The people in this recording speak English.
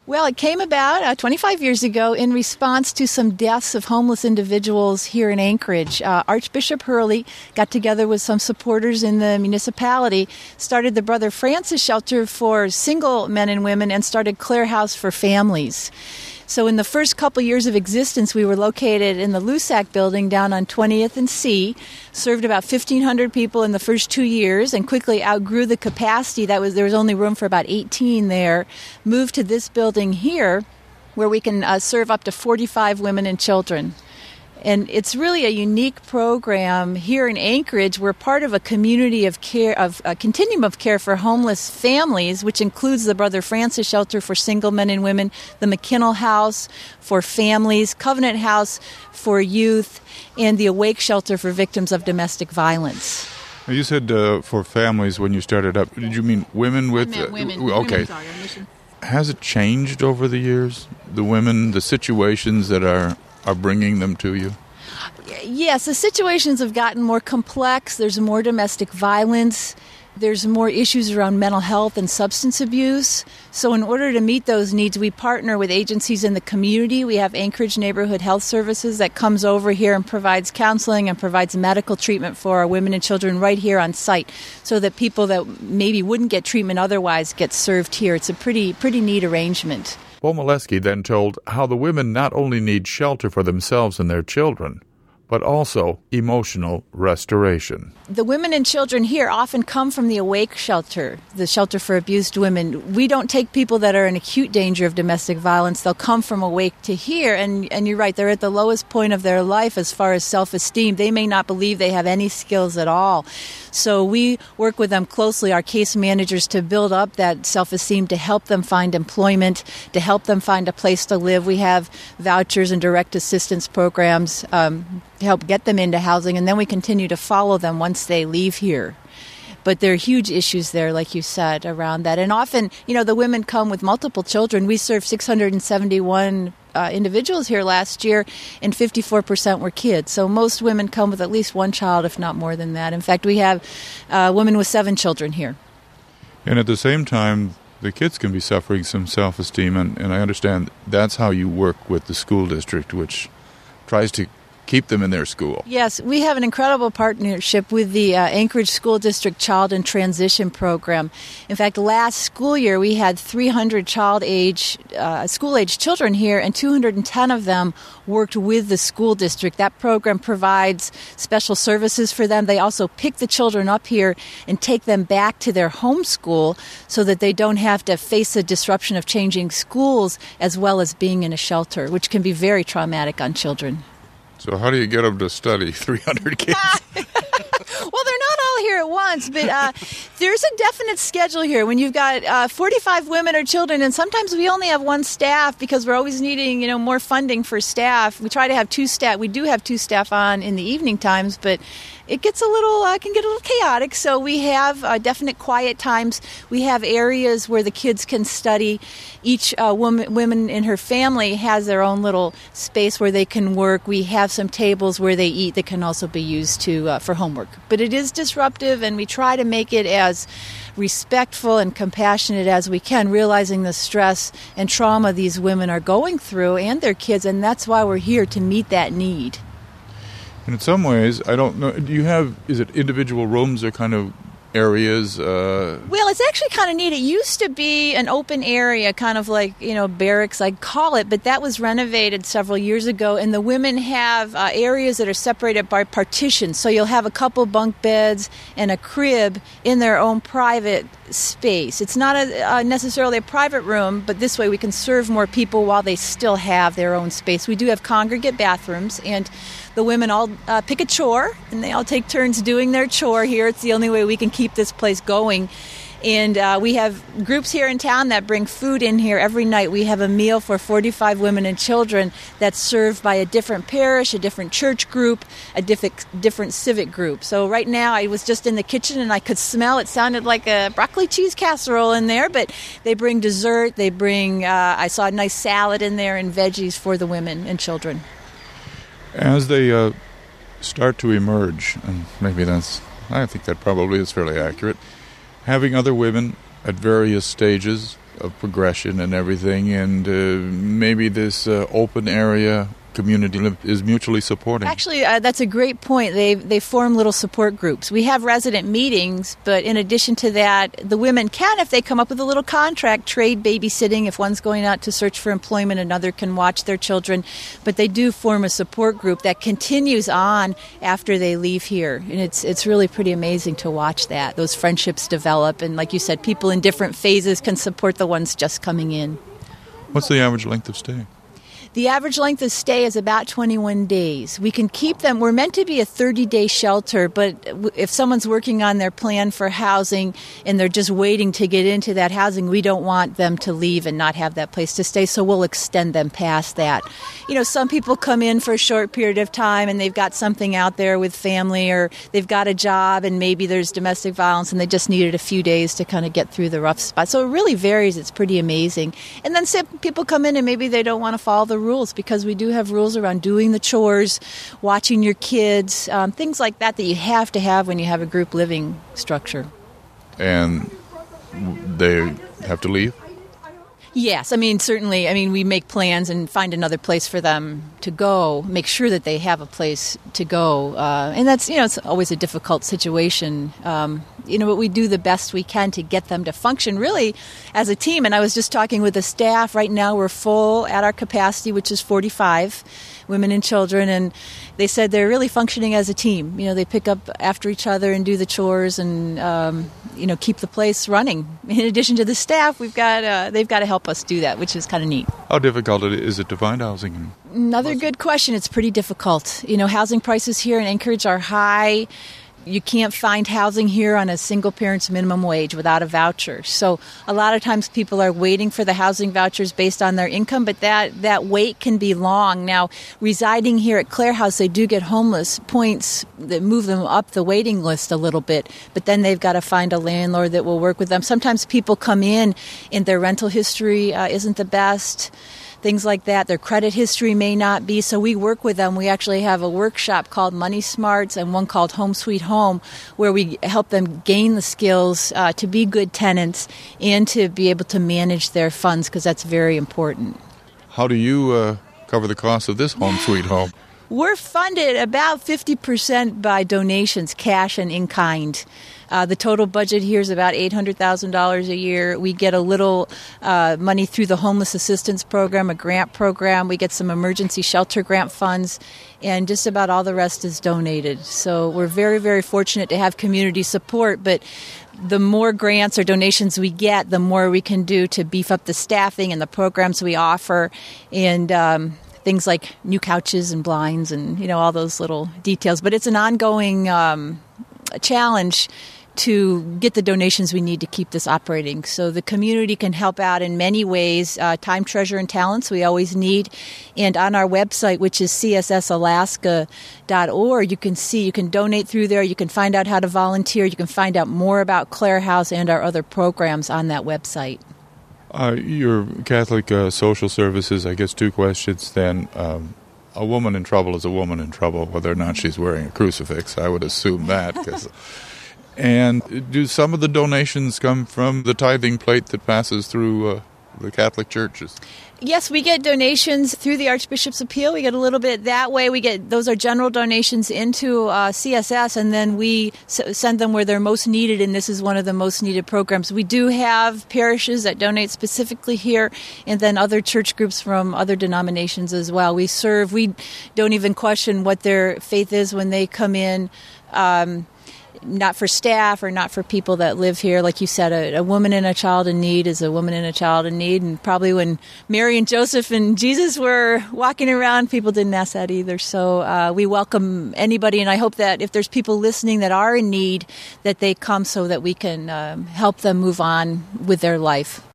Well, it came about 25 years ago in response to some deaths of homeless individuals here in Anchorage. Archbishop Hurley got together with some supporters in the municipality, started the Brother Francis Shelter for single men and women, and started Clare House for families. So in the first couple years of existence, we were located in the Lusac building down on 20th and C, served about 1,500 people in the first 2 years, and quickly outgrew the capacity. There was only room for about 18 there. Moved to this building here, where we can serve up to 45 women and children. And it's really a unique program here in Anchorage. We're part of a community of care, of a continuum of care for homeless families, which includes the Brother Francis Shelter for single men and women, the McKinnell House for families, Covenant House for youth, and the Awake Shelter for victims of domestic violence. You said for families when you started up. Did you mean women with... I meant women. Okay. Women's our mission. Has it changed over the years? The women, the situations that are bringing them to you? Yes, the situations have gotten more complex. There's more domestic violence. There's more issues around mental health and substance abuse. So in order to meet those needs, we partner with agencies in the community. We have Anchorage Neighborhood Health Services that comes over here and provides counseling and provides medical treatment for our women and children right here on site, so that people that maybe wouldn't get treatment otherwise get served here. It's a pretty neat arrangement. Bomilewski then told how the women not only need shelter for themselves and their children, but also emotional restoration. The women and children here often come from the Awake Shelter, the shelter for abused women. We don't take people that are in acute danger of domestic violence. They'll come from Awake to here, and you're right, they're at the lowest point of their life as far as self-esteem. They may not believe they have any skills at all. So we work with them closely, our case managers, to build up that self-esteem, to help them find employment, to help them find a place to live. We have vouchers and direct assistance programs to help get them into housing, and then we continue to follow them once they leave here. But there are huge issues there, like you said, around that. And often, the women come with multiple children. We served 671 individuals here last year, and 54% were kids. So most women come with at least one child, if not more than that. In fact, we have women with 7 children here. And at the same time, the kids can be suffering some self-esteem, and I understand that's how you work with the school district, which tries to keep them in their school. Yes, we have an incredible partnership with the Anchorage School District Child and Transition Program. In fact, last school year we had 300 school-age children here, and 210 of them worked with the school district. That program provides special services for them. They also pick the children up here and take them back to their home school so that they don't have to face the disruption of changing schools as well as being in a shelter, which can be very traumatic on children. So how do you get them to study 300 kids? Well, they're not all here at once, but there's a definite schedule here. When you've got 45 women or children, and sometimes we only have one staff because we're always needing, more funding for staff. We try to have 2 staff. We do have 2 staff on in the evening times, but it gets can get a little chaotic. So we have definite quiet times. We have areas where the kids can study. Each woman in her family has their own little space where they can work. We have some tables where they eat that can also be used for homework. But it is disruptive, and we try to make it as respectful and compassionate as we can, realizing the stress and trauma these women are going through and their kids, and that's why we're here, to meet that need. And in some ways, I don't know, is it individual rooms or kind of areas? Well, it's actually kind of neat. It used to be an open area, kind of like, barracks, I'd call it, but that was renovated several years ago, and the women have areas that are separated by partitions. So you'll have a couple bunk beds and a crib in their own private space. It's not necessarily a private room, but this way we can serve more people while they still have their own space. We do have congregate bathrooms, and the women all pick a chore, and they all take turns doing their chore here. It's the only way we can keep this place going. And we have groups here in town that bring food in here every night. We have a meal for 45 women and children that's served by a different parish, a different church group, a different civic group. So right now I was just in the kitchen and I could smell, it sounded like a broccoli cheese casserole in there, but they bring dessert, they bring, I saw a nice salad in there and veggies for the women and children. As they start to emerge, and I think that probably is fairly accurate, having other women at various stages of progression and everything, and maybe this open area community is mutually supporting. Actually, that's a great point. They form little support groups. We have resident meetings, but in addition to that, the women can, if they come up with a little contract, trade babysitting. If one's going out to search for employment, another can watch their children. But they do form a support group that continues on after they leave here. And it's really pretty amazing to watch that. Those friendships develop. And like you said, people in different phases can support the ones just coming in. What's the average length of stay? The average length of stay is about 21 days. We can keep them. We're meant to be a 30-day shelter, but if someone's working on their plan for housing and they're just waiting to get into that housing, we don't want them to leave and not have that place to stay, so we'll extend them past that. You know, some people come in for a short period of time and they've got something out there with family, or they've got a job and maybe there's domestic violence and they just needed a few days to kind of get through the rough spot. So it really varies. It's pretty amazing. And then some people come in and maybe they don't want to follow the rules, because we do have rules around doing the chores, watching your kids, things like that you have to have when you have a group living structure. And they have to leave? Yes, certainly. We make plans and find another place for them to go, make sure that they have a place to go. And that's, it's always a difficult situation. But we do the best we can to get them to function really as a team. And I was just talking with the staff. Right now we're full at our capacity, which is 45 women and children. And they said they're really functioning as a team. They pick up after each other and do the chores and, keep the place running. In addition to the staff, they've got to help us do that, which is kind of neat. How difficult is it to find housing? Another good question. It's pretty difficult. Housing prices here in Anchorage are high. You can't find housing here on a single parent's minimum wage without a voucher. So a lot of times people are waiting for the housing vouchers based on their income, but that wait can be long. Now, residing here at Clare House, they do get homeless points that move them up the waiting list a little bit, but then they've got to find a landlord that will work with them. Sometimes people come in and their rental history isn't the best. Things like that. Their credit history may not be, so we work with them. We actually have a workshop called Money Smarts and one called Home Sweet Home, where we help them gain the skills to be good tenants and to be able to manage their funds, because that's very important. How do you cover the cost of this Home Sweet Home? We're funded about 50% by donations, cash and in kind. The total budget here is about $800,000 a year. We get a little money through the Homeless Assistance Program, a grant program. We get some emergency shelter grant funds, and just about all the rest is donated. So we're very, very fortunate to have community support, but the more grants or donations we get, the more we can do to beef up the staffing and the programs we offer, and things like new couches and blinds and, all those little details. But it's an ongoing challenge to get the donations we need to keep this operating. So the community can help out in many ways. Time, treasure, and talents we always need. And on our website, which is cssalaska.org, you can donate through there. You can find out how to volunteer. You can find out more about Clare House and our other programs on that website. Your Catholic social services, I guess two questions then. A woman in trouble is a woman in trouble, whether or not she's wearing a crucifix. I would assume that. And do some of the donations come from the tithing plate that passes through the Catholic churches? Yes, we get donations through the Archbishop's Appeal. We get a little bit that way. Those are general donations into CSS, and then we send them where they're most needed, and this is one of the most needed programs. We do have parishes that donate specifically here, and then other church groups from other denominations as well. We don't even question what their faith is when they come in. Not for staff or not for people that live here. Like you said, a woman and a child in need is a woman and a child in need. And probably when Mary and Joseph and Jesus were walking around, people didn't ask that either. So we welcome anybody. And I hope that if there's people listening that are in need, that they come so that we can help them move on with their life.